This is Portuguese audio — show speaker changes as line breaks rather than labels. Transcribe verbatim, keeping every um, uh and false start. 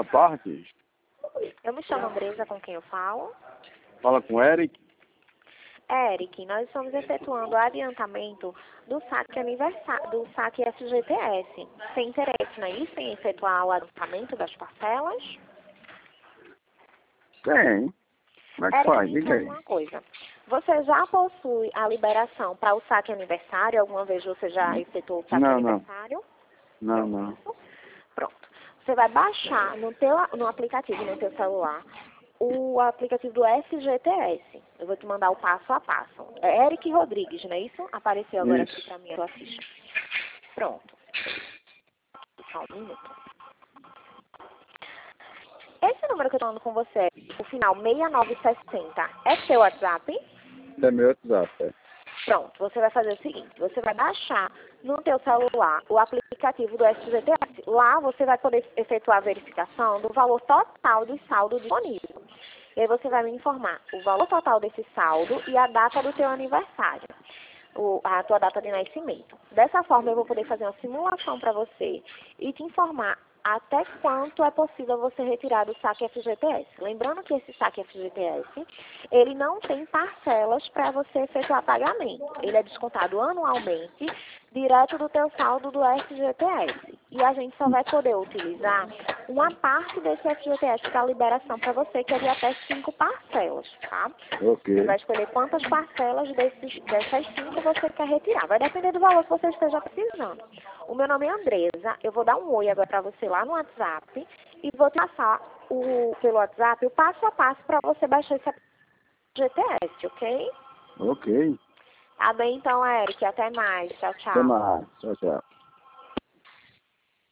boa tarde.
Eu me chamo Andresa, com quem eu falo.
Fala com o Eric.
Eric, nós estamos efetuando o adiantamento do saque aniversário, do saque F G T S. Tem interesse, não é isso, em efetuar o adiantamento das parcelas?
Tem. Como é que
Eric,
faz?
me
Diga
fala
aí.
uma coisa. Você já possui a liberação para o saque aniversário? Alguma vez você já efetuou o saque
Não, não.
aniversário?
Não, não.
Pronto. Você vai baixar no, teu, no aplicativo, no teu celular, o aplicativo do F G T S. Eu vou te mandar o passo a passo. É Eric Rodrigues, não é isso? Apareceu agora aqui
Isso.
para mim a tua ficha. Pronto. Só um minuto. Esse número que eu estou falando com você, o final seis nove seis zero, é seu WhatsApp?
É meu WhatsApp, é.
Pronto, você vai fazer o seguinte, você vai baixar no teu celular o aplicativo do F G T S. Lá você vai poder efetuar a verificação do valor total do saldo disponível. E aí você vai me informar o valor total desse saldo e a data do teu aniversário, o, a tua data de nascimento. Dessa forma eu vou poder fazer uma simulação para você e te informar até quanto é possível você retirar do saque F G T S. Lembrando que esse saque F G T S, ele não tem parcelas para você efetuar pagamento. Ele é descontado anualmente, direto do teu saldo do F G T S. E a gente só vai poder utilizar uma parte desse F G T S para liberação para você, que é de até cinco parcelas, tá?
Ok.
Você vai escolher quantas parcelas desses, dessas cinco você quer retirar. Vai depender do valor que você esteja precisando. O meu nome é Andresa. Eu vou dar um oi agora para você lá no WhatsApp e vou te passar o, pelo WhatsApp o passo a passo para você baixar esse G T S, ok?
Ok.
Tá bem então, Eric. Até mais. Tchau,
Até
tchau.
mais. Tchau, tchau.